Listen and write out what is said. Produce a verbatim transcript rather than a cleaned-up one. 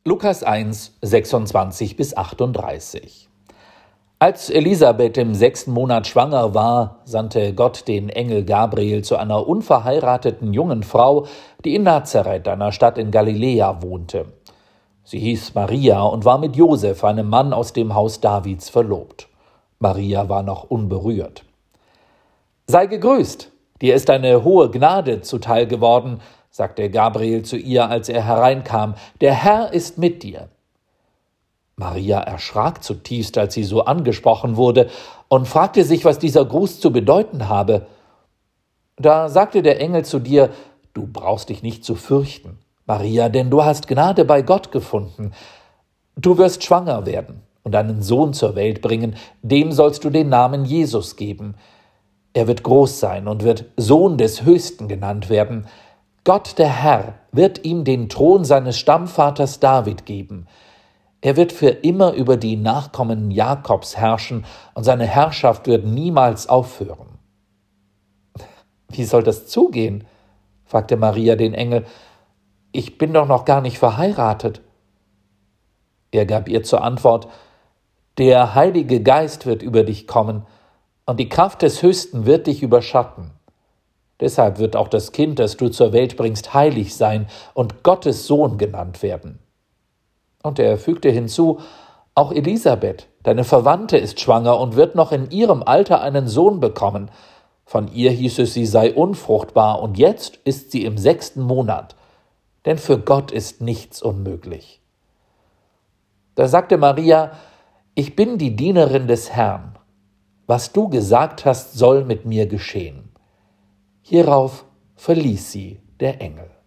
Lukas eins, sechsundzwanzig bis achtunddreißig. Als Elisabeth im sechsten Monat schwanger war, sandte Gott den Engel Gabriel zu einer unverheirateten jungen Frau, die in Nazareth, einer Stadt in Galiläa, wohnte. Sie hieß Maria und war mit Josef, einem Mann aus dem Haus Davids, verlobt. Maria war noch unberührt. »Sei gegrüßt, dir ist eine hohe Gnade zuteil geworden«, sagte Gabriel zu ihr, als er hereinkam. »Der Herr ist mit dir.« Maria erschrak zutiefst, als sie so angesprochen wurde, und fragte sich, was dieser Gruß zu bedeuten habe. Da sagte der Engel zu dir: »Du brauchst dich nicht zu fürchten, Maria, denn du hast Gnade bei Gott gefunden. Du wirst schwanger werden und einen Sohn zur Welt bringen, dem sollst du den Namen Jesus geben. Er wird groß sein und wird Sohn des Höchsten genannt werden. Gott, der Herr, wird ihm den Thron seines Stammvaters David geben. Er wird für immer über die Nachkommen Jakobs herrschen, und seine Herrschaft wird niemals aufhören.« »Wie soll das zugehen?«, fragte Maria den Engel. »Ich bin doch noch gar nicht verheiratet.« Er gab ihr zur Antwort: »Der Heilige Geist wird über dich kommen, und die Kraft des Höchsten wird dich überschatten. Deshalb wird auch das Kind, das du zur Welt bringst, heilig sein und Gottes Sohn genannt werden.« Und er fügte hinzu: »Auch Elisabeth, deine Verwandte, ist schwanger und wird noch in ihrem Alter einen Sohn bekommen. Von ihr hieß es, sie sei unfruchtbar, und jetzt ist sie im sechsten Monat. Denn für Gott ist nichts unmöglich.« Da sagte Maria: »Ich bin die Dienerin des Herrn. Was du gesagt hast, soll mit mir geschehen.« Hierauf verließ sie der Engel.